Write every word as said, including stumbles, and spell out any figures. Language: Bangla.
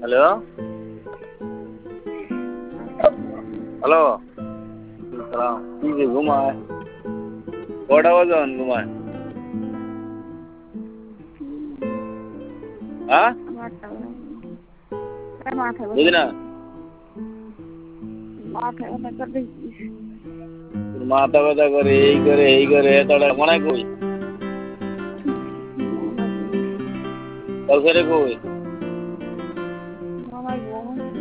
হ্যালো হ্যালো সালাম কি যে ঘুমায় কটা বাজন ঘুমায় হ্যাঁ বুঝি না মাথা ব্যথা করে এই করে এই করে এতটা মনে কই কালকে কই